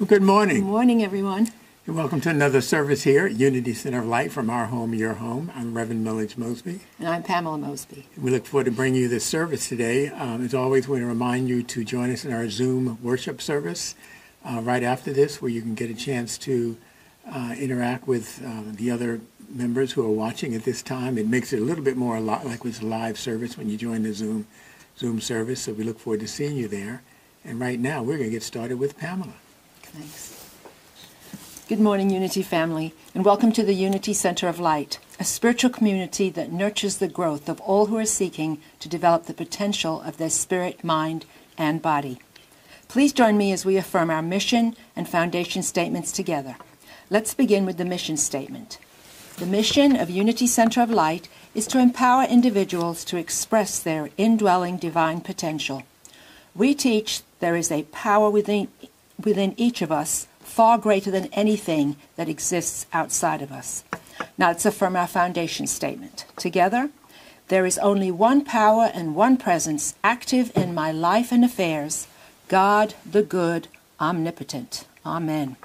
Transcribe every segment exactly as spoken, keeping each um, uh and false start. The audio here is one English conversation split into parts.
Well, good morning. Good morning, everyone. And welcome to another service here at Unity Center of Light from our home, your home. I'm Reverend Millage Mosby. And I'm Pamela Mosby. We look forward to bringing you this service today. Um, as always, we want to remind you to join us in our Zoom worship service uh, right after this, where you can get a chance to uh, interact with uh, the other members who are watching at this time. It makes it a little bit more li- like it's a live service when you join the Zoom Zoom service. So we look forward to seeing you there. And right now, we're going to get started with Pamela. Thanks. Good morning, Unity family, and welcome to the Unity Center of Light, a spiritual community that nurtures the growth of all who are seeking to develop the potential of their spirit, mind, and body. Please join me as we affirm our mission and foundation statements together. Let's begin with the mission statement. The mission of Unity Center of Light is to empower individuals to express their indwelling divine potential. We teach there is a power within within each of us far greater than anything that exists outside of us. Now let's affirm our foundation statement. Together, there is only one power and one presence active in my life and affairs, God the good, omnipotent. Amen.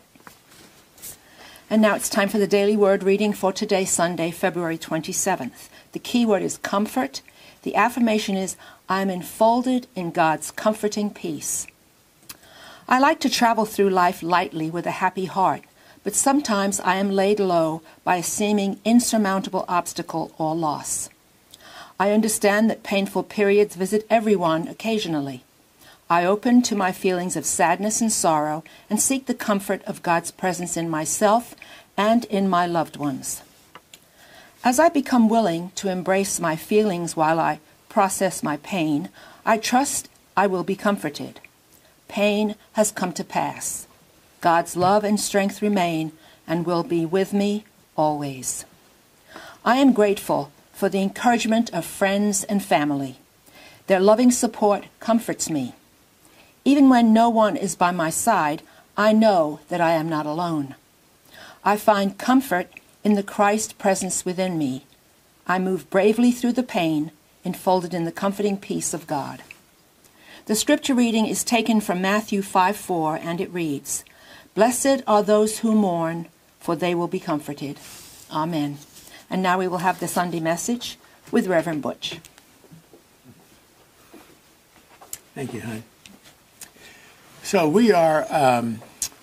And now it's time for the daily word reading for today, Sunday, February twenty-seventh. The key word is comfort. The affirmation is, I am enfolded in God's comforting peace. I like to travel through life lightly with a happy heart, but sometimes I am laid low by a seeming insurmountable obstacle or loss. I understand that painful periods visit everyone occasionally. I open to my feelings of sadness and sorrow and seek the comfort of God's presence in myself and in my loved ones. As I become willing to embrace my feelings while I process my pain, I trust I will be comforted. Pain has come to pass. God's love and strength remain and will be with me always. I am grateful for the encouragement of friends and family. Their loving support comforts me. Even when no one is by my side, I know that I am not alone. I find comfort in the Christ presence within me. I move bravely through the pain, enfolded in the comforting peace of God. The scripture reading is taken from Matthew five four, and it reads, Blessed are those who mourn, for they will be comforted. Amen. And now we will have the Sunday message with Reverend Butch. Thank you, hon. So we are um,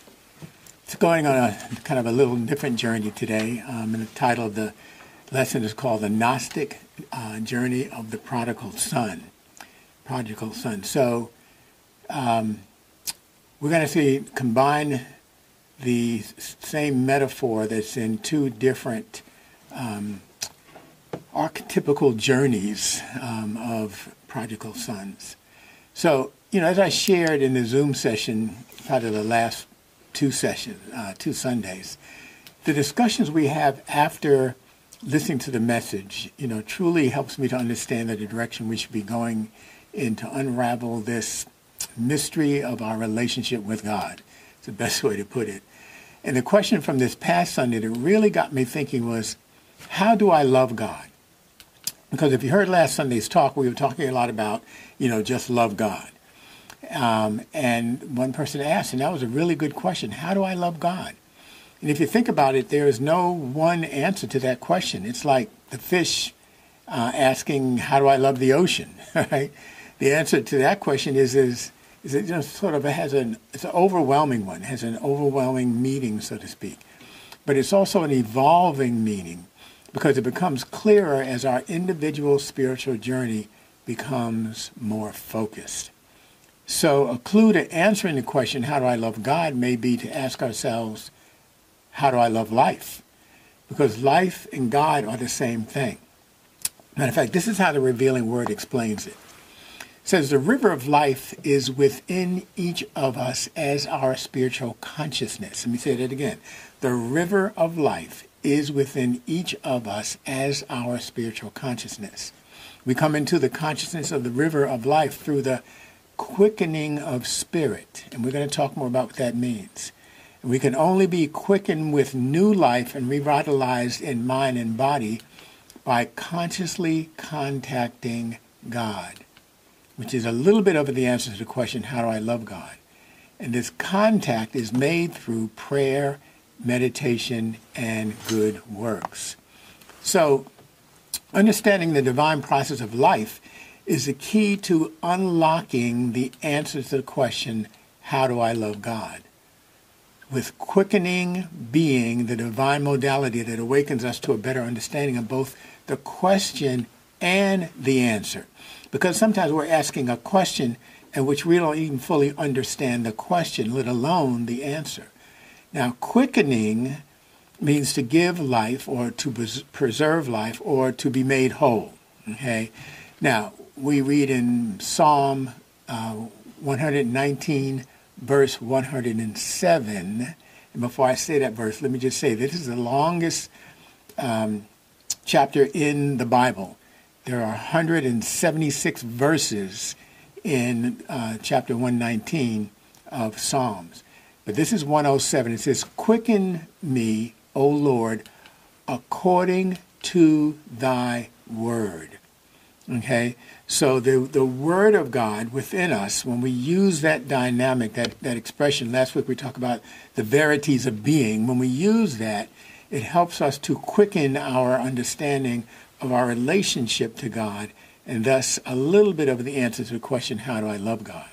going on a kind of a little different journey today. Um, and the title of the lesson is called The Gnostic uh, Journey of the Prodigal Son. Prodigal son. So um, we're going to see combine the same metaphor that's in two different um, archetypical journeys um, of prodigal sons. So, you know, as I shared in the Zoom session, probably the last two sessions, uh, two Sundays, the discussions we have after listening to the message, you know, truly helps me to understand the direction we should be going in to unravel this mystery of our relationship with God. It's the best way to put it. And the question from this past Sunday that really got me thinking was, how do I love God? Because if you heard last Sunday's talk, we were talking a lot about, you know, just love God. Um, and one person asked, and that was a really good question, how do I love God? And if you think about it, there is no one answer to that question. It's like the fish uh, asking, how do I love the ocean, right? The answer to that question is, is, is it just sort of has an, it's an overwhelming one, it has an overwhelming meaning, so to speak. But it's also an evolving meaning because it becomes clearer as our individual spiritual journey becomes more focused. So a clue to answering the question, how do I love God, may be to ask ourselves, how do I love life? Because life and God are the same thing. Matter of fact, this is how the Revealing Word explains it. It says the river of life is within each of us as our spiritual consciousness. Let me say that again. The river of life is within each of us as our spiritual consciousness. We come into the consciousness of the river of life through the quickening of spirit. And we're going to talk more about what that means. And we can only be quickened with new life and revitalized in mind and body by consciously contacting God, which is a little bit of the answer to the question, how do I love God? And this contact is made through prayer, meditation, and good works. So, understanding the divine process of life is the key to unlocking the answer to the question, how do I love God? With quickening being the divine modality that awakens us to a better understanding of both the question and the answer. Because sometimes we're asking a question in which we don't even fully understand the question, let alone the answer. Now, quickening means to give life or to pres- preserve life or to be made whole. Okay? Now, we read in Psalm uh, one nineteen, verse one oh seven. And before I say that verse, let me just say this is the longest um, chapter in the Bible. There are one hundred seventy-six verses in uh, chapter one nineteen of Psalms. But this is one oh seven. It says, "Quicken me, O Lord, according to thy word." Okay? So the, the word of God within us, when we use that dynamic, that, that expression, last week we talked about the verities of being. When we use that, it helps us to quicken our understanding of our relationship to God, and thus a little bit of the answer to the question, how do I love God?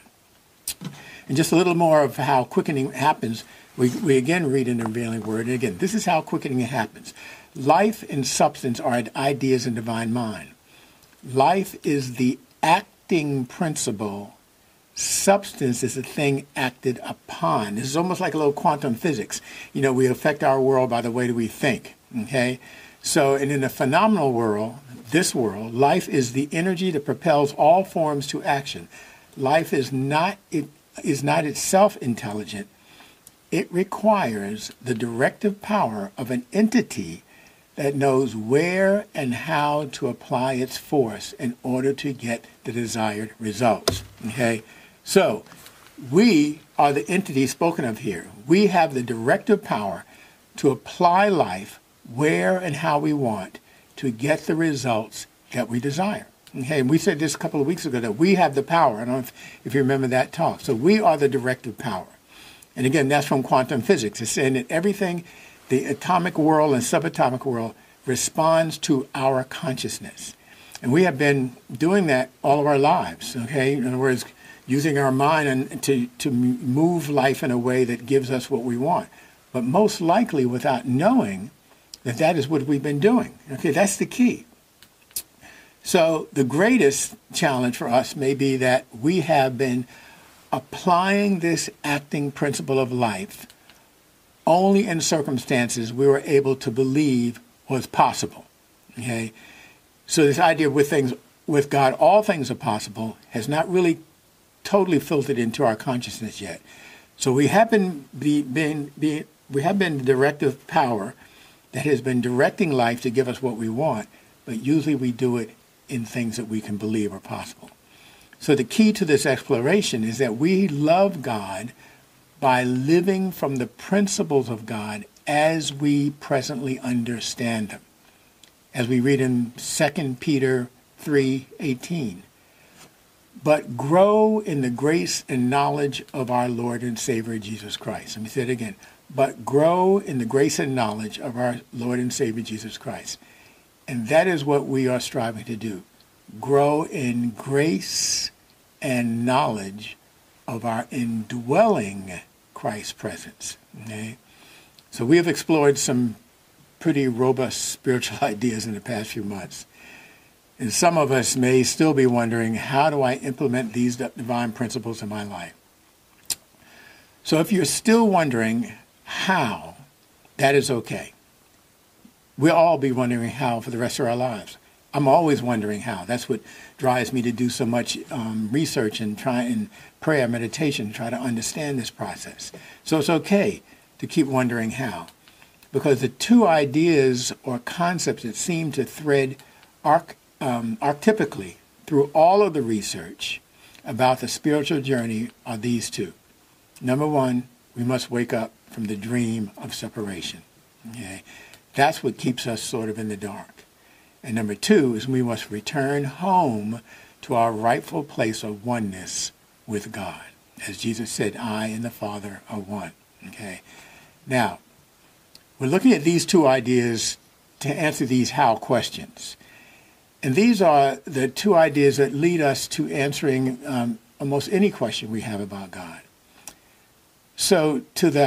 And just a little more of how quickening happens, we, we again read in the revealing word. And again, this is how quickening happens. Life and substance are ideas in divine mind. Life is the acting principle. Substance is a thing acted upon. This is almost like a little quantum physics. You know, we affect our world by the way that we think. Okay? So, and in the phenomenal world, this world, life is the energy that propels all forms to action. Life is not it is not itself intelligent. It requires the directive power of an entity that knows where and how to apply its force in order to get the desired results. Okay? So, we are the entity spoken of here. We have the directive power to apply life where and how we want to get the results that we desire. Okay, and we said this a couple of weeks ago that we have the power. I don't know if, if you remember that talk. So we are the directive power. And again, that's from quantum physics. It's saying that everything, the atomic world and subatomic world, responds to our consciousness. And we have been doing that all of our lives, okay? In other words, using our mind and to, to move life in a way that gives us what we want. But most likely without knowing that that is what we've been doing. Okay, that's the key. So the greatest challenge for us may be that we have been applying this acting principle of life only in circumstances we were able to believe was possible. Okay? So this idea with things, with God, all things are possible, has not really totally filtered into our consciousness yet. So we have been, be, been, be, we have been the directive power that has been directing life to give us what we want, but usually we do it in things that we can believe are possible. So the key to this exploration is that we love God by living from the principles of God as we presently understand them. As we read in Second Peter three eighteen. But grow in the grace and knowledge of our Lord and Savior Jesus Christ. Let me say it again. But grow in the grace and knowledge of our Lord and Savior Jesus Christ. And that is what we are striving to do. Grow in grace and knowledge of our indwelling Christ presence. Okay? So we have explored some pretty robust spiritual ideas in the past few months. And some of us may still be wondering, how do I implement these divine principles in my life? So if you're still wondering how, that is okay. We'll all be wondering how for the rest of our lives. I'm always wondering how. That's what drives me to do so much um, research and try and prayer, meditation, to try to understand this process. So it's okay to keep wondering how. Because the two ideas or concepts that seem to thread arch, um, archetypically through all of the research about the spiritual journey are these two. Number one, we must wake up from the dream of separation. Okay? That's what keeps us sort of in the dark. And number two is we must return home to our rightful place of oneness with God. As Jesus said, I and the Father are one. Okay. Now, we're looking at these two ideas to answer these how questions. And these are the two ideas that lead us to answering um, almost any question we have about God. So to the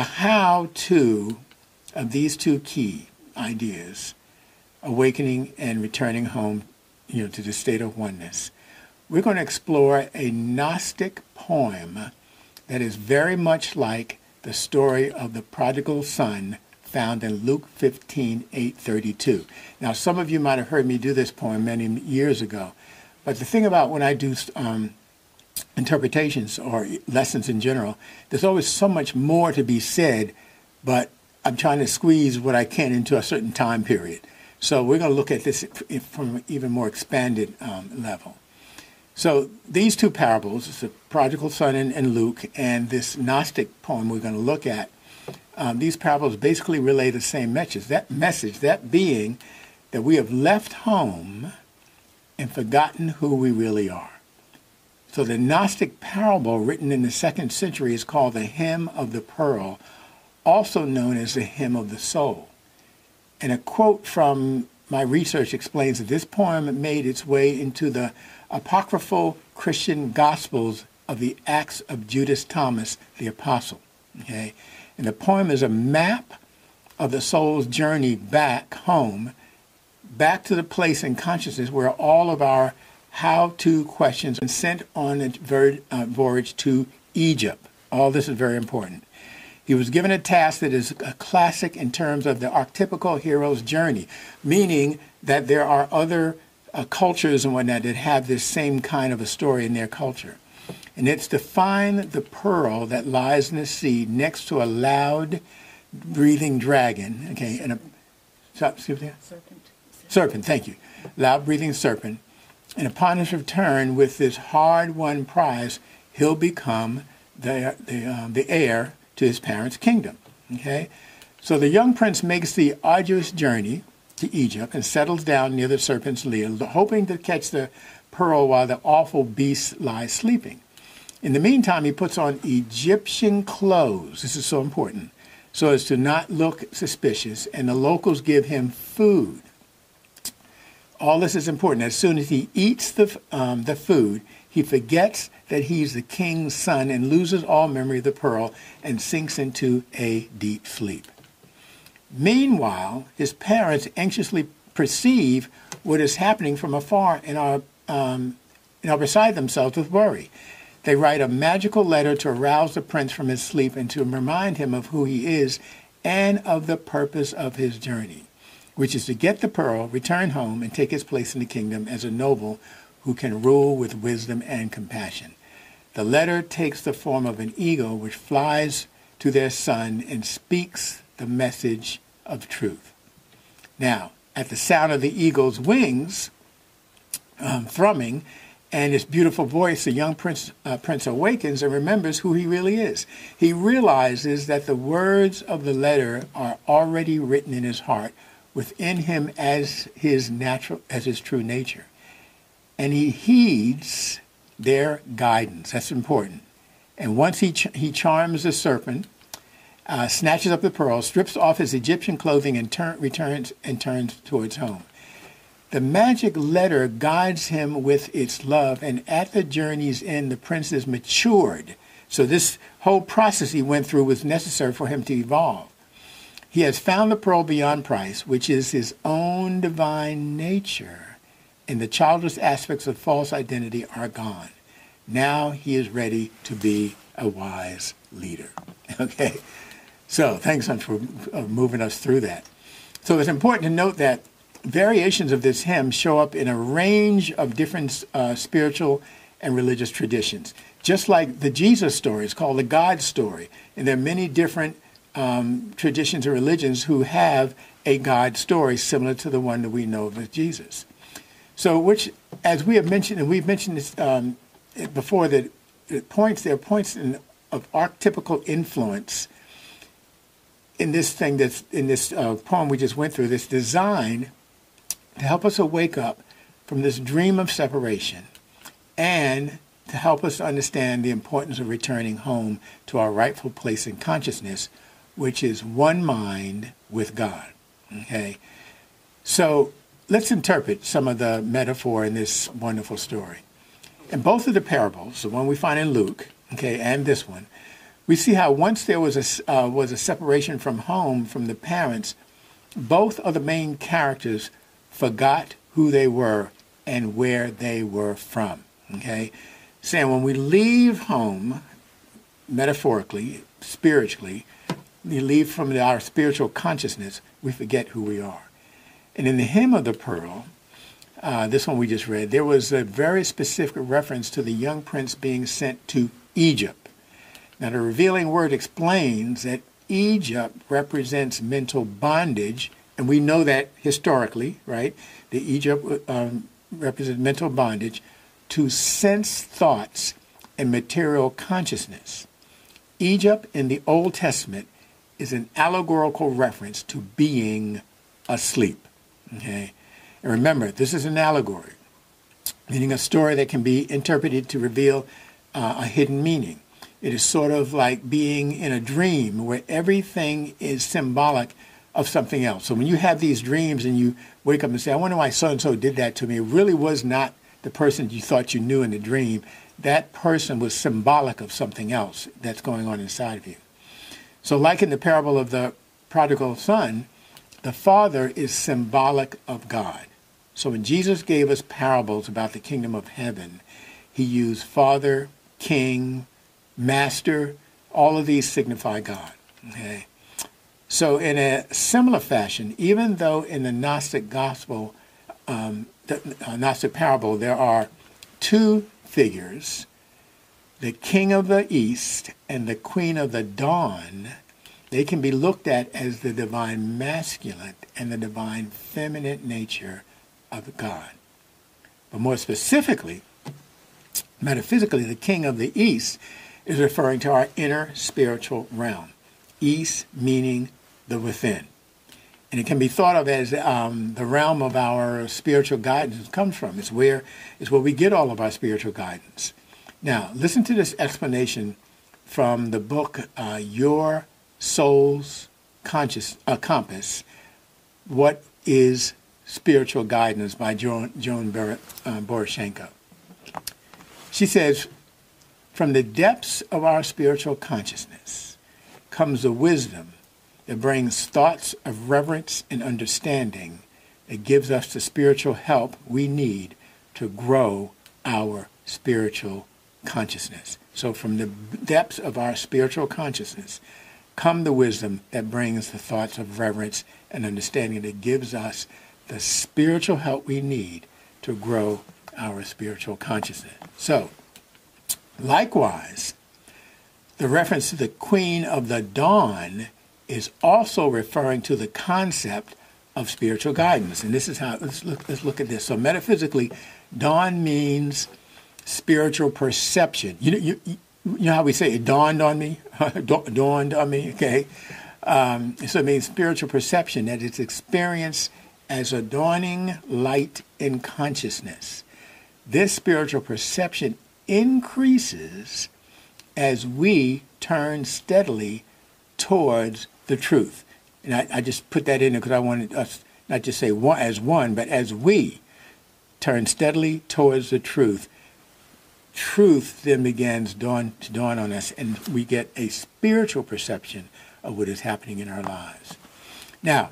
how-to of these two key ideas, awakening and returning home, you know, to the state of oneness, we're going to explore a Gnostic poem that is very much like the story of the prodigal son found in Luke fifteen, eight thirty-two. Now, some of you might have heard me do this poem many years ago, but the thing about when I do um, interpretations or lessons in general, there's always so much more to be said, but I'm trying to squeeze what I can into a certain time period. So we're going to look at this from an even more expanded um, level. So these two parables, the prodigal son in, in Luke and this Gnostic poem we're going to look at, um, these parables basically relay the same message. That message, that being that we have left home and forgotten who we really are. So the Gnostic parable written in the second century is called the Hymn of the Pearl, also known as the Hymn of the Soul. And a quote from my research explains that this poem made its way into the apocryphal Christian Gospels of the Acts of Judas Thomas, the Apostle. Okay? And the poem is a map of the soul's journey back home, back to the place in consciousness where all of our how-to questions are sent on a ver- uh, voyage to Egypt. All this is very important. He was given a task that is a classic in terms of the archetypical hero's journey, meaning that there are other uh, cultures and whatnot that have this same kind of a story in their culture. And it's to find the pearl that lies in the sea next to a loud breathing dragon, okay, and a excuse me? Serpent. Serpent, thank you. Loud breathing serpent. And upon his return with this hard-won prize, he'll become the, the, um, the heir to his parents' kingdom. Okay? So the young prince makes the arduous journey to Egypt and settles down near the serpent's lair, hoping to catch the pearl while the awful beast lies sleeping. In the meantime, he puts on Egyptian clothes. This is so important, so as to not look suspicious, and the locals give him food. All this is important. As soon as he eats the, um, the food, he forgets that he's the king's son and loses all memory of the pearl and sinks into a deep sleep. Meanwhile, his parents anxiously perceive what is happening from afar and are, um, and are beside themselves with worry. They write a magical letter to arouse the prince from his sleep and to remind him of who he is and of the purpose of his journey, which is to get the pearl, return home, and take his place in the kingdom as a noble who can rule with wisdom and compassion. The letter takes the form of an eagle which flies to their son and speaks the message of truth. Now, at the sound of the eagle's wings um, thrumming and his beautiful voice, the young prince, uh, prince awakens and remembers who he really is. He realizes that the words of the letter are already written in his heart within him as his natural, as his true nature. And he heeds their guidance. That's important. And once he ch- he charms the serpent, uh, snatches up the pearl, strips off his Egyptian clothing, and turn, returns and turns towards home. The magic letter guides him with its love, and at the journey's end, the prince is matured. So this whole process he went through was necessary for him to evolve. He has found the pearl beyond price, which is his own divine nature, and the childish aspects of false identity are gone. Now he is ready to be a wise leader. Okay? So thanks for uh, moving us through that. So it's important to note that variations of this hymn show up in a range of different uh, spiritual and religious traditions. Just like the Jesus story is called the God story, and there are many different um, traditions or religions who have a God story similar to the one that we know of as Jesus. So, which, as we have mentioned, and we've mentioned this um, before, that it points there are points in, of archetypical influence in this thing that's in this uh, poem we just went through. This design to help us awake up from this dream of separation and to to help us understand the importance of returning home to our rightful place in consciousness, which is one mind with God. Okay? So let's interpret some of the metaphor in this wonderful story. In both of the parables, the one we find in Luke, okay, and this one, we see how once there was a, uh, was a separation from home, from the parents, both of the main characters forgot who they were and where they were from, okay? Saying when we leave home, metaphorically, spiritually, we leave from our spiritual consciousness, we forget who we are. And in the Hymn of the Pearl, uh, this one we just read, there was a very specific reference to the young prince being sent to Egypt. Now, the revealing word explains that Egypt represents mental bondage, and we know that historically, right? The Egypt um, represents mental bondage to sense thoughts and material consciousness. Egypt in the Old Testament is an allegorical reference to being asleep. Okay? And remember, this is an allegory, meaning a story that can be interpreted to reveal uh, a hidden meaning. It is sort of like being in a dream where everything is symbolic of something else. So when you have these dreams and you wake up and say, I wonder why so-and-so did that to me, it really was not the person you thought you knew in the dream. That person was symbolic of something else that's going on inside of you. So like in the parable of the prodigal son, the father is symbolic of God. So when Jesus gave us parables about the kingdom of heaven, he used father, king, master, all of these signify God. Okay? So in a similar fashion, even though in the Gnostic gospel, um, the uh, Gnostic parable, there are two figures, the king of the east and the queen of the dawn, they can be looked at as the divine masculine and the divine feminine nature of God. But more specifically, metaphysically, the king of the east is referring to our inner spiritual realm. East meaning the within. And it can be thought of as um, the realm of our spiritual guidance comes from. It's where, it's where we get all of our spiritual guidance. Now, listen to this explanation from the book uh, Your Soul's Conscious uh, Compass, What is Spiritual Guidance by Joan, Joan Bar- uh, Borysenko. She says, from the depths of our spiritual consciousness comes the wisdom that brings thoughts of reverence and understanding that gives us the spiritual help we need to grow our spiritual consciousness. So from the depths of our spiritual consciousness come the wisdom that brings the thoughts of reverence and understanding that gives us the spiritual help we need to grow our spiritual consciousness. So, likewise, the reference to the Queen of the Dawn is also referring to the concept of spiritual guidance. And this is how, let's look, let's look at this. So metaphysically, dawn means spiritual perception. You know, you, you know how we say, it dawned on me? dawned on me, okay? Um, so it means spiritual perception, that it's experienced as a dawning light in consciousness. This spiritual perception increases as we turn steadily towards the truth. And I, I just put that in there because I wanted us not just say one as one, but as we turn steadily towards the truth, truth then begins dawn, to dawn on us, and we get a spiritual perception of what is happening in our lives. Now,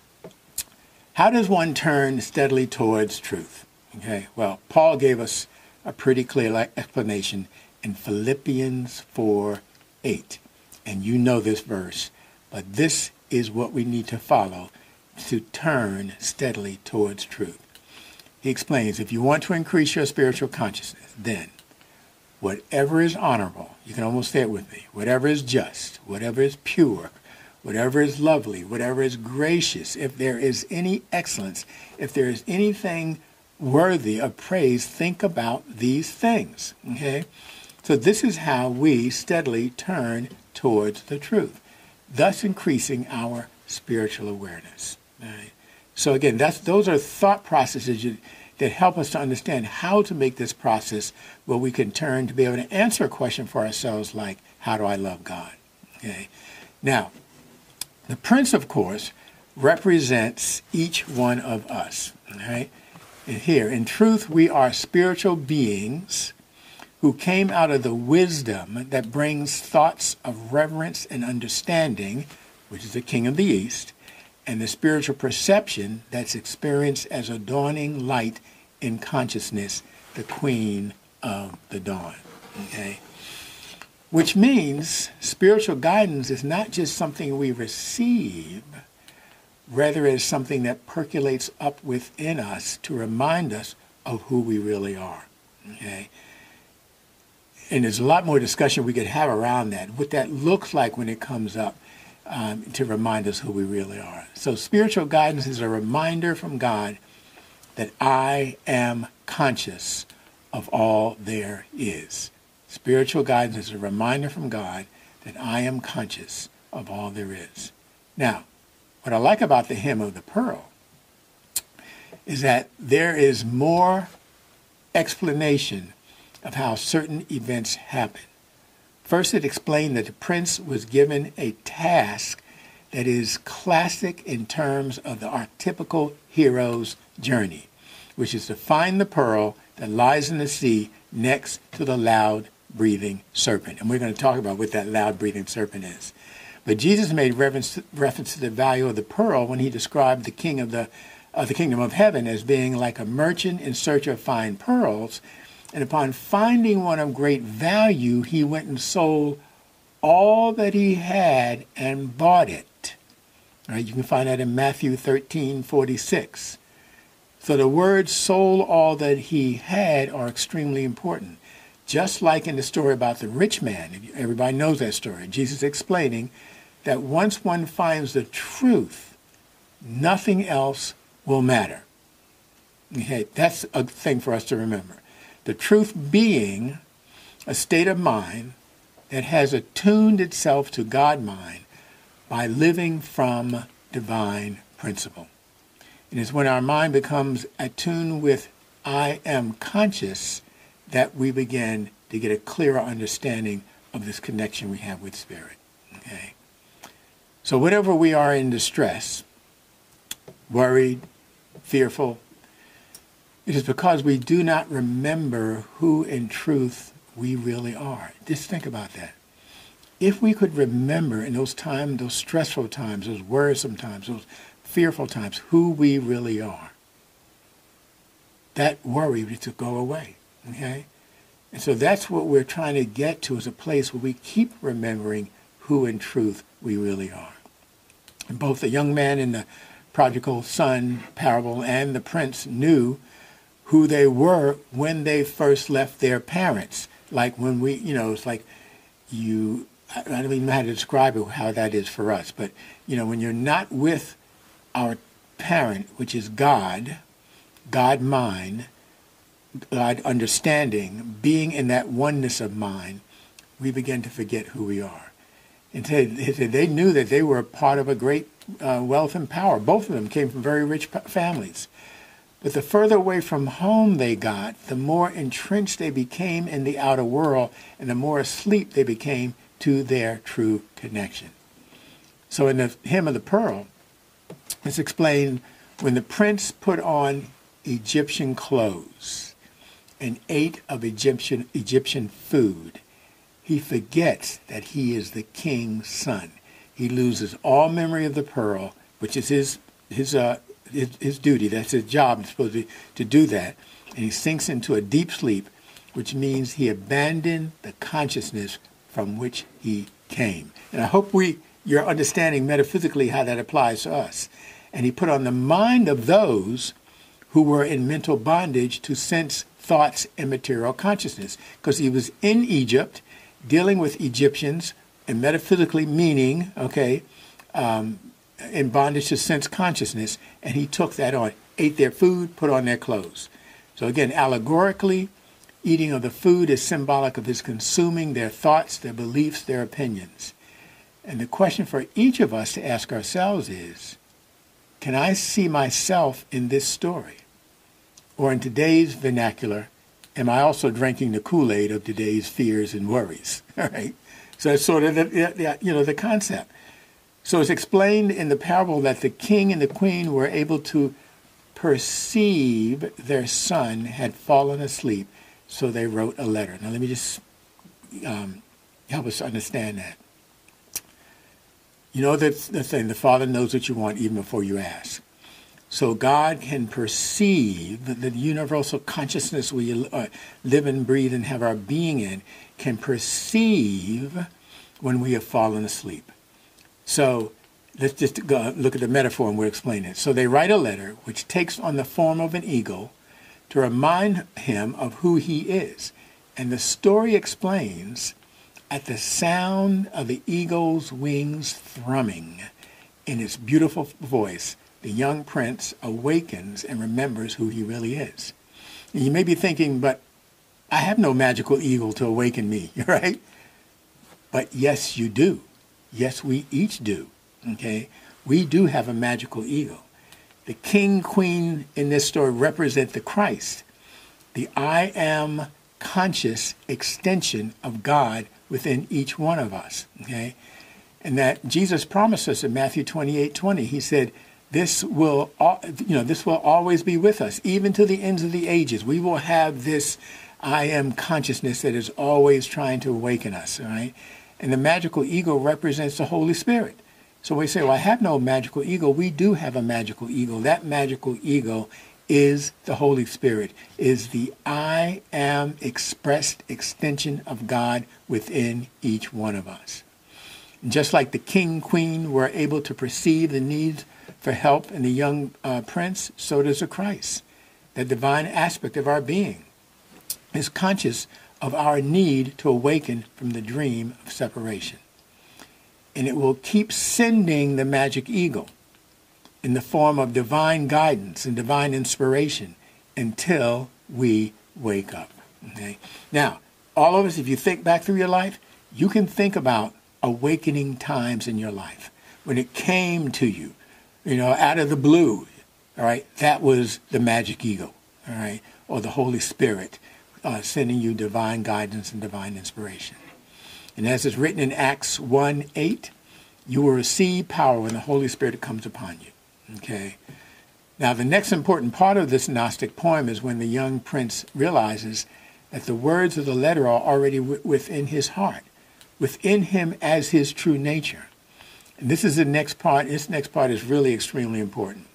how does one turn steadily towards truth? Okay, well, Paul gave us a pretty clear explanation in Philippians four eight. And you know this verse, but this is what we need to follow to turn steadily towards truth. He explains, if you want to increase your spiritual consciousness, then whatever is honorable, you can almost say it with me, whatever is just, whatever is pure, whatever is lovely, whatever is gracious, if there is any excellence, if there is anything worthy of praise, think about these things, okay? So this is how we steadily turn towards the truth, thus increasing our spiritual awareness. Right? So again, that's those are thought processes you, that help us to understand how to make this process where we can turn to be able to answer a question for ourselves like, how do I love God? Okay. Now, the prince, of course, represents each one of us. Okay? And here, in truth, we are spiritual beings who came out of the wisdom that brings thoughts of reverence and understanding, which is the King of the East, and the spiritual perception that's experienced as a dawning light in consciousness, the Queen of the Dawn. Okay? Which means spiritual guidance is not just something we receive, rather it is something that percolates up within us to remind us of who we really are. Okay? And there's a lot more discussion we could have around that, what that looks like when it comes up. Um, to remind us who we really are. So spiritual guidance is a reminder from God that I am conscious of all there is. Spiritual guidance is a reminder from God that I am conscious of all there is. Now, what I like about the hymn of the pearl is that there is more explanation of how certain events happen. First, it explained that the prince was given a task that is classic in terms of the archetypical hero's journey, which is to find the pearl that lies in the sea next to the loud-breathing serpent. And we're going to talk about what that loud-breathing serpent is. But Jesus made reference, reference to the value of the pearl when he described the king of the, of the kingdom of heaven as being like a merchant in search of fine pearls. And upon finding one of great value, he went and sold all that he had and bought it. All right, you can find that in Matthew thirteen forty-six. So the words sold all that he had are extremely important. Just like in the story about the rich man, everybody knows that story. Jesus explaining that once one finds the truth, nothing else will matter. Okay, that's a thing for us to remember. The truth being a state of mind that has attuned itself to God mind by living from divine principle. And it's when our mind becomes attuned with I am conscious that we begin to get a clearer understanding of this connection we have with Spirit. Okay? So whenever we are in distress, worried, fearful, it is because we do not remember who in truth we really are. Just think about that. If we could remember in those times, those stressful times, those worrisome times, those fearful times, who we really are, that worry would to go away. Okay? And so that's what we're trying to get to, is a place where we keep remembering who in truth we really are. And both the young man in the prodigal son parable and the prince knew who they were when they first left their parents. Like when we, you know, it's like you, I don't even know how to describe it, how that is for us. But, you know, when you're not with our parent, which is God, God mind, God understanding, being in that oneness of mind, we begin to forget who we are. And they knew that they were a part of a great uh, wealth and power. Both of them came from very rich families. But the further away from home they got, the more entrenched they became in the outer world, and the more asleep they became to their true connection. So in the hymn of the pearl, it's explained, when the prince put on Egyptian clothes and ate of Egyptian Egyptian food, he forgets that he is the king's son. He loses all memory of the pearl, which is his his uh, his, his duty. That's his job. He's supposed to, to do that. And he sinks into a deep sleep, which means he abandoned the consciousness from which he came. And I hope we you're understanding metaphysically how that applies to us. And he put on the mind of those who were in mental bondage to sense, thoughts, and material consciousness. Because he was in Egypt, dealing with Egyptians, and metaphysically meaning, okay, um, in bondage to sense consciousness, and he took that on, ate their food, put on their clothes. So again, allegorically, eating of the food is symbolic of his consuming their thoughts, their beliefs, their opinions. And the question for each of us to ask ourselves is, can I see myself in this story? Or in today's vernacular, am I also drinking the Kool-Aid of today's fears and worries? All right. So that's sort of the, the, you know, the concept. So it's explained in the parable that the king and the queen were able to perceive their son had fallen asleep, so they wrote a letter. Now let me just um, help us understand that. You know that's the thing, the Father knows what you want even before you ask. So God can perceive that the universal consciousness we uh, live and breathe and have our being in, can perceive when we have fallen asleep. So let's just go look at the metaphor and we'll explain it. So they write a letter which takes on the form of an eagle to remind him of who he is. And the story explains, at the sound of the eagle's wings thrumming in its beautiful voice, the young prince awakens and remembers who he really is. And you may be thinking, but I have no magical eagle to awaken me, right? But yes, you do. Yes, we each do, okay? We do have a magical eagle. The king, queen in this story represent the Christ, the I am conscious extension of God within each one of us, okay? And that Jesus promised us in Matthew twenty-eight twenty, he said, this will, you know, this will always be with us, even to the ends of the ages. We will have this I am consciousness that is always trying to awaken us, all right? And the magical eagle represents the Holy Spirit. So we say, well, I have no magical eagle. We do have a magical eagle. That magical eagle is the Holy Spirit, is the I am expressed extension of God within each one of us. And just like the king, queen were able to perceive the needs for help in the young uh, prince, so does the Christ. The divine aspect of our being is conscious of our need to awaken from the dream of separation. And it will keep sending the magic eagle in the form of divine guidance and divine inspiration until we wake up. Okay? Now, all of us, if you think back through your life, you can think about awakening times in your life. When it came to you, you know, out of the blue, all right, that was the magic eagle, all right, or the Holy Spirit uh, sending you divine guidance and divine inspiration. And as it's written in Acts one eight, you will receive power when the Holy Spirit comes upon you, okay? Now, the next important part of this Gnostic poem is when the young prince realizes that the words of the letter are already w- within his heart, within him as his true nature. And this is the next part. This next part is really extremely important.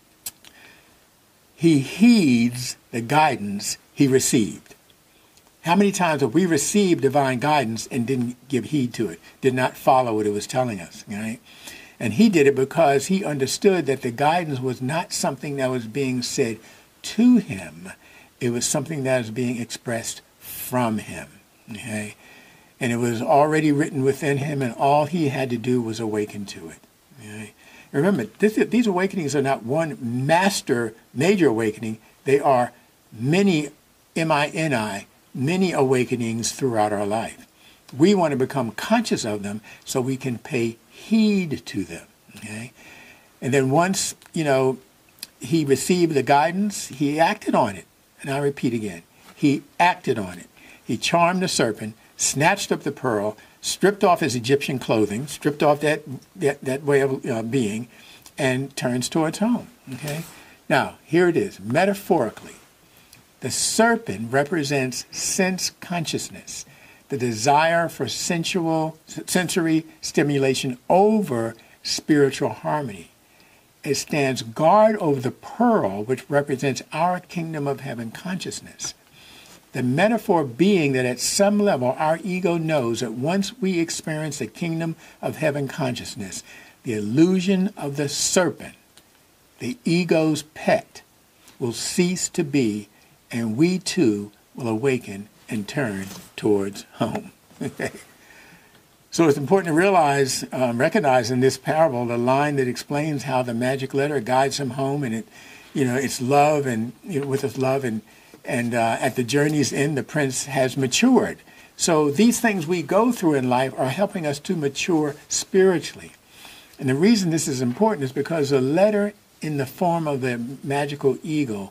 He heeds the guidance he received. How many times have we received divine guidance and didn't give heed to it, did not follow what it was telling us, right? And he did it because he understood that the guidance was not something that was being said to him. It was something that was being expressed from him, okay? And it was already written within him, and all he had to do was awaken to it. Okay? Remember, this, these awakenings are not one master major awakening. They are many, M I N I, many awakenings throughout our life. We want to become conscious of them so we can pay heed to them. Okay? And then once, you know, he received the guidance, he acted on it. And I repeat again, he acted on it. He charmed the serpent, snatched up the pearl, stripped off his Egyptian clothing, stripped off that that, that way of uh, being, and turns towards home. Okay? Now, here it is. Metaphorically, the serpent represents sense consciousness, the desire for sensual, sensory stimulation over spiritual harmony. It stands guard over the pearl, which represents our kingdom of heaven consciousness. The metaphor being that at some level our ego knows that once we experience the kingdom of heaven consciousness, the illusion of the serpent, the ego's pet, will cease to be, and we too will awaken and turn towards home. Okay. So it's important to realize, um, recognize in this parable the line that explains how the magic letter guides him home, and it, you know, it's love, and you know, with its love, and and uh, at the journey's end, the prince has matured. So these things we go through in life are helping us to mature spiritually. And the reason this is important is because the letter in the form of the magical eagle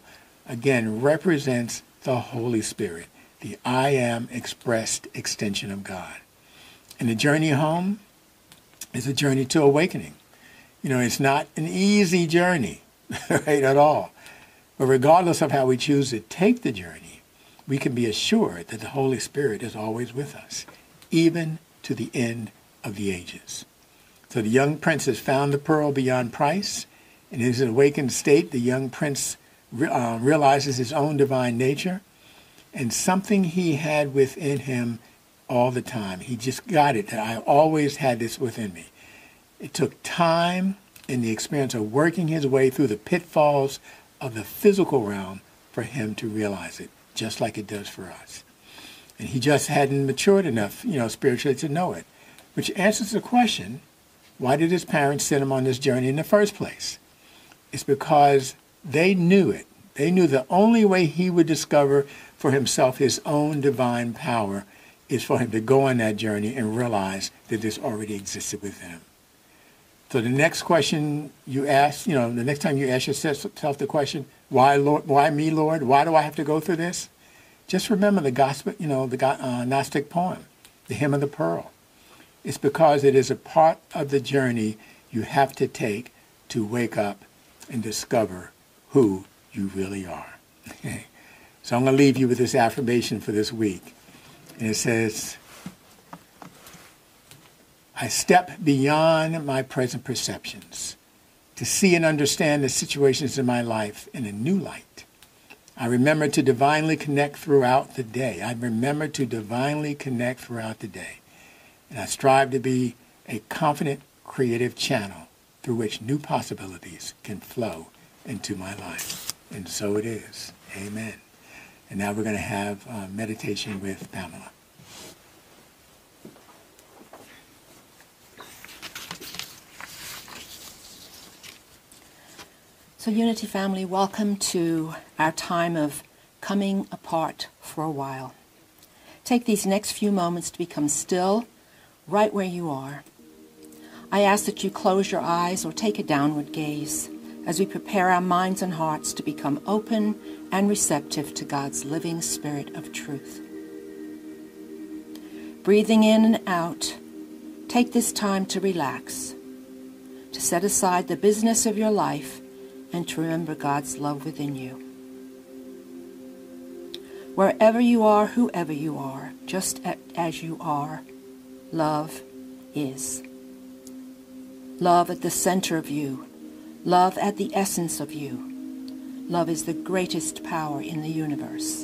again, represents the Holy Spirit, the I am expressed extension of God. And the journey home is a journey to awakening. You know, it's not an easy journey, right, at all. But regardless of how we choose to take the journey, we can be assured that the Holy Spirit is always with us, even to the end of the ages. So the young prince has found the pearl beyond price. In his awakened state, the young prince uh, realizes his own divine nature and something he had within him all the time. He just got it, that I always had this within me. It took time and the experience of working his way through the pitfalls of the physical realm for him to realize it, just like it does for us. And he just hadn't matured enough, you know, spiritually to know it, which answers the question, why did his parents send him on this journey in the first place? It's because they knew it. They knew the only way he would discover for himself his own divine power is for him to go on that journey and realize that this already existed within him. So the next question you ask, you know, the next time you ask yourself the question, why, Lord, why me, Lord? Why do I have to go through this? Just remember the gospel, you know, the uh, Gnostic poem, the Hymn of the Pearl. It's because it is a part of the journey you have to take to wake up and discover who you really are. Okay. So I'm going to leave you with this affirmation for this week. And it says, I step beyond my present perceptions to see and understand the situations in my life in a new light. I remember to divinely connect throughout the day. I remember to divinely connect throughout the day. And I strive to be a confident, creative channel through which new possibilities can flow into my life. And so it is. Amen. And now we're going to have uh, meditation with Pamela. So Unity family, welcome to our time of coming apart for a while. Take these next few moments to become still right where you are. I ask that you close your eyes or take a downward gaze as we prepare our minds and hearts to become open and receptive to God's living Spirit of truth. Breathing in and out, take this time to relax, to set aside the business of your life and to remember God's love within you. Wherever you are, whoever you are, just as you are, love is. Love at the center of you. Love at the essence of you. Love is the greatest power in the universe.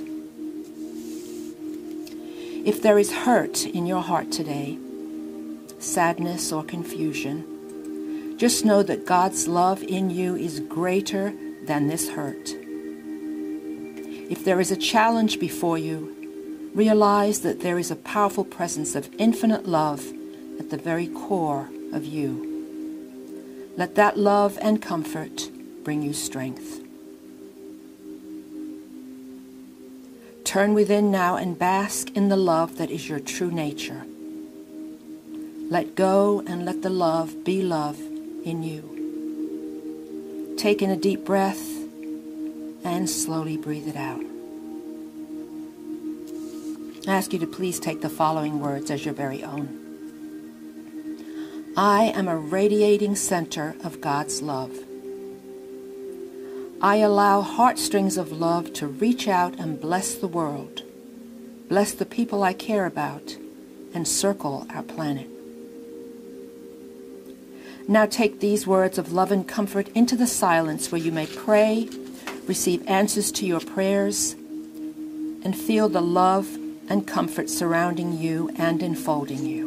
If there is hurt in your heart today, sadness or confusion, just know that God's love in you is greater than this hurt. If there is a challenge before you, realize that there is a powerful presence of infinite love at the very core of you. Let that love and comfort bring you strength. Turn within now and bask in the love that is your true nature. Let go and let the love be love in you. Take in a deep breath and slowly breathe it out. I ask you to please take the following words as your very own. I am a radiating center of God's love. I allow heartstrings of love to reach out and bless the world, bless the people I care about, and circle our planet. Now take these words of love and comfort into the silence where you may pray, receive answers to your prayers, and feel the love and comfort surrounding you and enfolding you.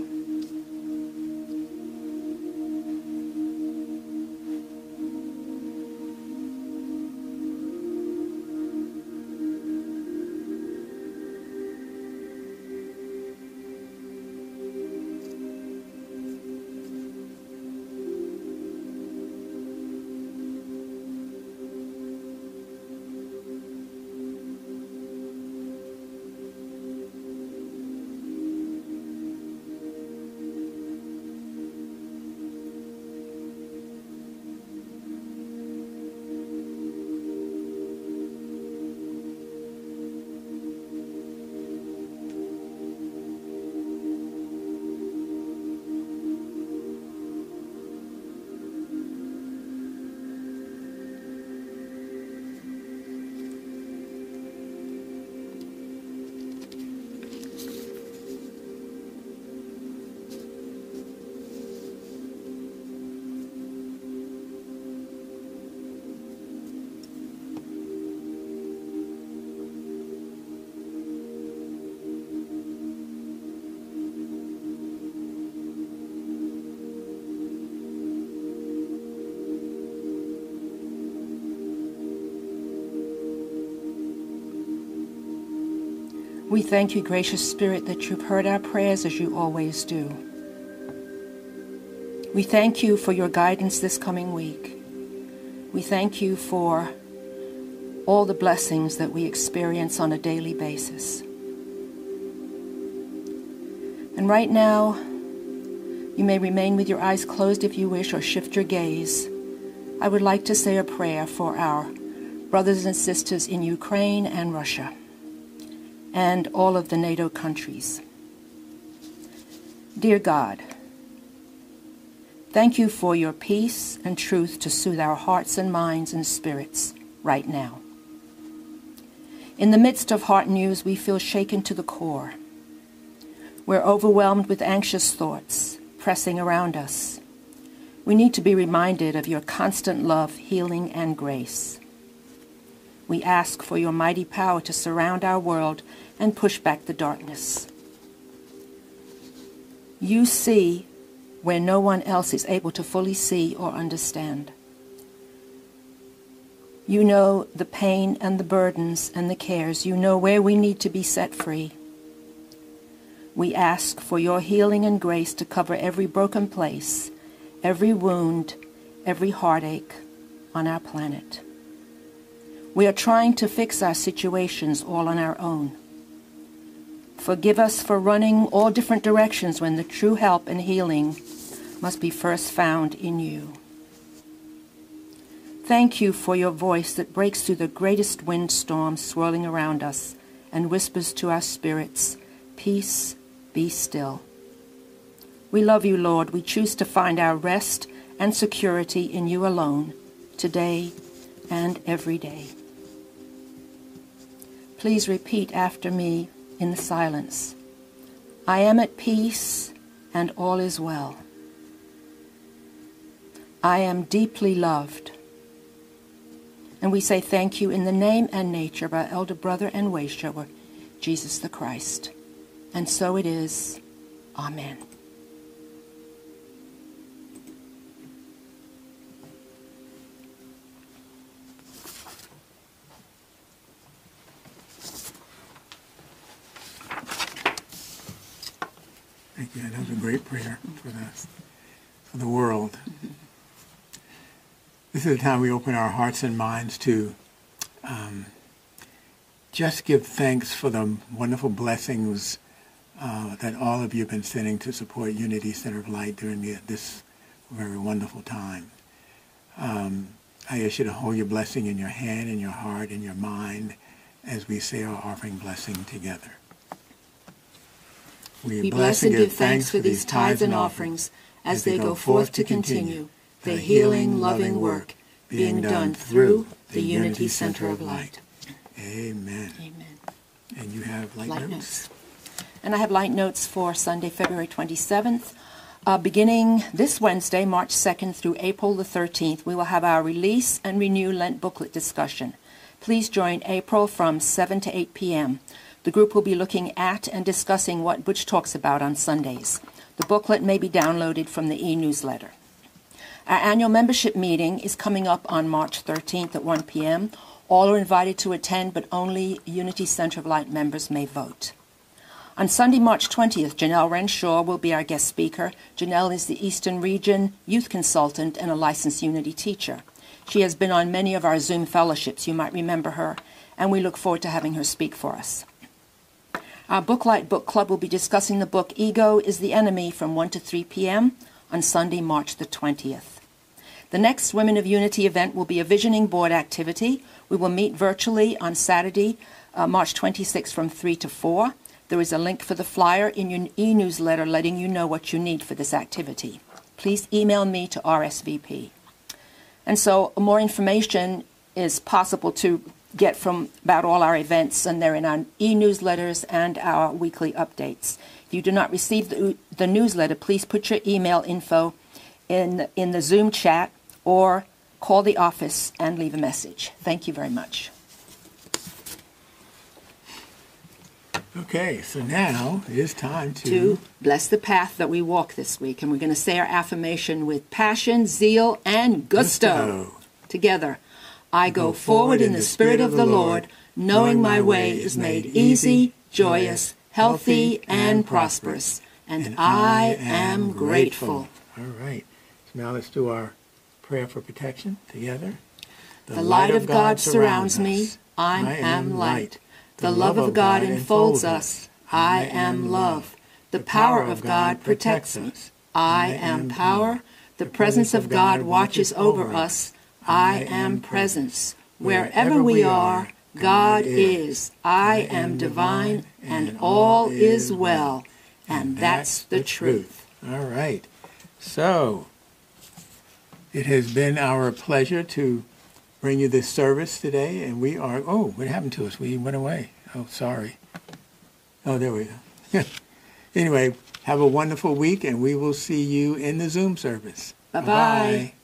We thank you, gracious Spirit, that you've heard our prayers as you always do. We thank you for your guidance this coming week. We thank you for all the blessings that we experience on a daily basis. And right now, you may remain with your eyes closed if you wish, or shift your gaze. I would like to say a prayer for our brothers and sisters in Ukraine and Russia, and all of the NATO countries. Dear God, thank you for your peace and truth to soothe our hearts and minds and spirits right now. In the midst of hard news, we feel shaken to the core. We're overwhelmed with anxious thoughts pressing around us. We need to be reminded of your constant love, healing, and grace. We ask for your mighty power to surround our world and push back the darkness. You see where no one else is able to fully see or understand. You know the pain and the burdens and the cares. You know where we need to be set free. We ask for your healing and grace to cover every broken place, every wound, every heartache on our planet. We are trying to fix our situations all on our own. Forgive us for running all different directions when the true help and healing must be first found in you. Thank you for your voice that breaks through the greatest windstorm swirling around us and whispers to our spirits, "Peace, be still." We love you, Lord. We choose to find our rest and security in you alone, today and every day. Please repeat after me in the silence. I am at peace and all is well. I am deeply loved. And we say thank you in the name and nature of our elder brother and way shower, Jesus the Christ. And so it is. Amen. Thank you. That was a great prayer for the, for the world. Mm-hmm. This is the time we open our hearts and minds to um, just give thanks for the wonderful blessings uh, that all of you have been sending to support Unity Center of Light during the, this very wonderful time. Um, I ask you to hold your blessing in your hand, in your heart, in your mind, as we say our offering blessing together. We, we bless and give thanks for these tithes and offerings as they go forth to continue the healing, loving work being done through the Unity Center of Light. Amen. Amen. And you have light, light notes? notes. And I have light notes for Sunday, February twenty-seventh. Uh, beginning this Wednesday, March second through April the thirteenth, we will have our Release and Renew Lent booklet discussion. Please join April from seven to eight p.m. The group will be looking at and discussing what Butch talks about on Sundays. The booklet may be downloaded from the e-newsletter. Our annual membership meeting is coming up on March thirteenth at one p.m. All are invited to attend, but only Unity Center of Light members may vote. On Sunday, March twentieth, Janelle Renshaw will be our guest speaker. Janelle is the Eastern Region youth consultant and a licensed Unity teacher. She has been on many of our Zoom fellowships. You might remember her, and we look forward to having her speak for us. Our Booklight Book Club will be discussing the book Ego is the Enemy from one to three p.m. on Sunday, March the twentieth. The next Women of Unity event will be a visioning board activity. We will meet virtually on Saturday, uh, March twenty-sixth from three to four. There is a link for the flyer in your e-newsletter letting you know what you need for this activity. Please email me to R S V P. And so more information is possible to get from about all our events, and they're in our e-newsletters and our weekly updates. If you do not receive the, the newsletter, please put your email info in, in the Zoom chat or call the office and leave a message. Thank you very much. Okay, so now it is time to... to bless the path that we walk this week. And we're going to say our affirmation with passion, zeal, and gusto. gusto. Together. I go, go forward in the Spirit of the Lord, knowing my way is made easy, joyous, healthy, and prosperous. And I am grateful. All right. So now let's do our prayer for protection together. The light of God surrounds me. I am light. The love of God enfolds us. I am love. The power of God protects us. I am power. The presence of God watches over us. I am presence. Wherever we are, God is. I am divine, and all is well. And that's the truth. All right. So, it has been our pleasure to bring you this service today, and we are, oh, what happened to us? We went away. Oh, sorry. Oh, there we go. Anyway, have a wonderful week, and we will see you in the Zoom service. Bye-bye. Bye-bye.